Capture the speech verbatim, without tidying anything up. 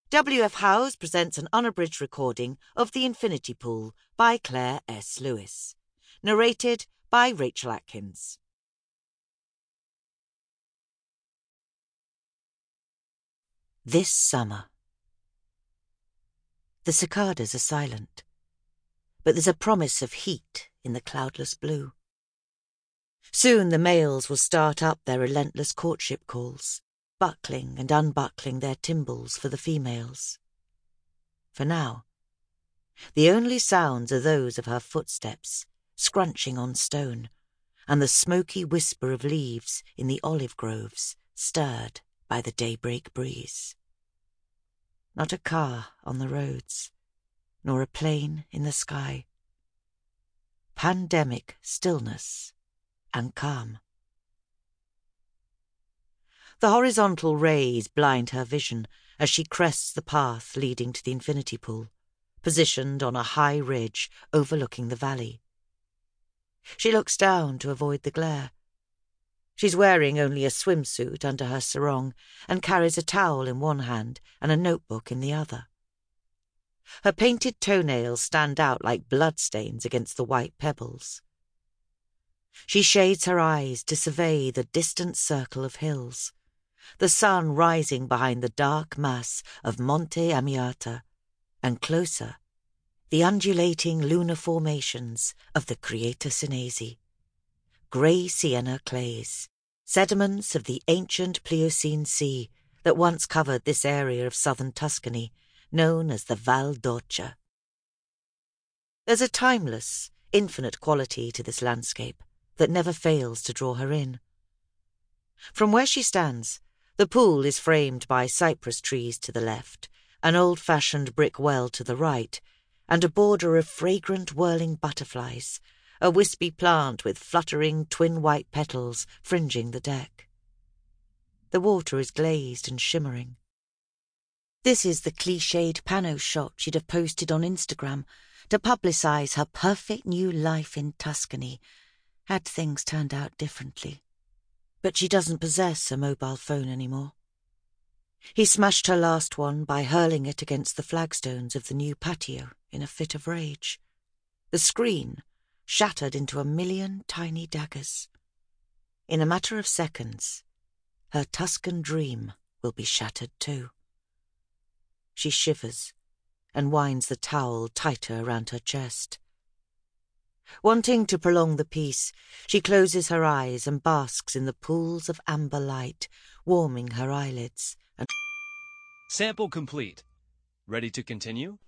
W F Howes presents an unabridged recording of The Infinity Pool by Claire S. Lewis. Narrated by Rachel Atkins. This summer. The cicadas are silent, but there's a promise of heat in the cloudless blue. Soon the males will start up their relentless courtship calls, buckling and unbuckling their timbrels for the females. For now, the only sounds are those of her footsteps, scrunching on stone, and the smoky whisper of leaves in the olive groves, stirred by the daybreak breeze. Not a car on the roads, nor a plane in the sky. Pandemic stillness and calm. The horizontal rays blind her vision as she crests the path leading to the infinity pool, positioned on a high ridge overlooking the valley. She looks down to avoid the glare. She's wearing only a swimsuit under her sarong and carries a towel in one hand and a notebook in the other. Her painted toenails stand out like bloodstains against the white pebbles. She shades her eyes to survey the distant circle of hills, the sun rising behind the dark mass of Monte Amiata, and closer, the undulating lunar formations of the Creator Cinesi. Grey sienna clays, sediments of the ancient Pliocene Sea that once covered this area of southern Tuscany, known as the Val d'Orcia. There's a timeless, infinite quality to this landscape that never fails to draw her in. From where she stands, the pool is framed by cypress trees to the left, an old-fashioned brick well to the right, and a border of fragrant whirling butterflies, a wispy plant with fluttering twin white petals fringing the deck. The water is glazed and shimmering. This is the cliched pano shot she'd have posted on Instagram to publicise her perfect new life in Tuscany, had things turned out differently. But she doesn't possess a mobile phone anymore. He smashed her last one by hurling it against the flagstones of the new patio in a fit of rage. The screen shattered into a million tiny daggers. In a matter of seconds, her Tuscan dream will be shattered too. She shivers and winds the towel tighter around her chest. Wanting to prolong the peace, she closes her eyes and basks in the pools of amber light, warming her eyelids. And Sample complete. Ready to continue?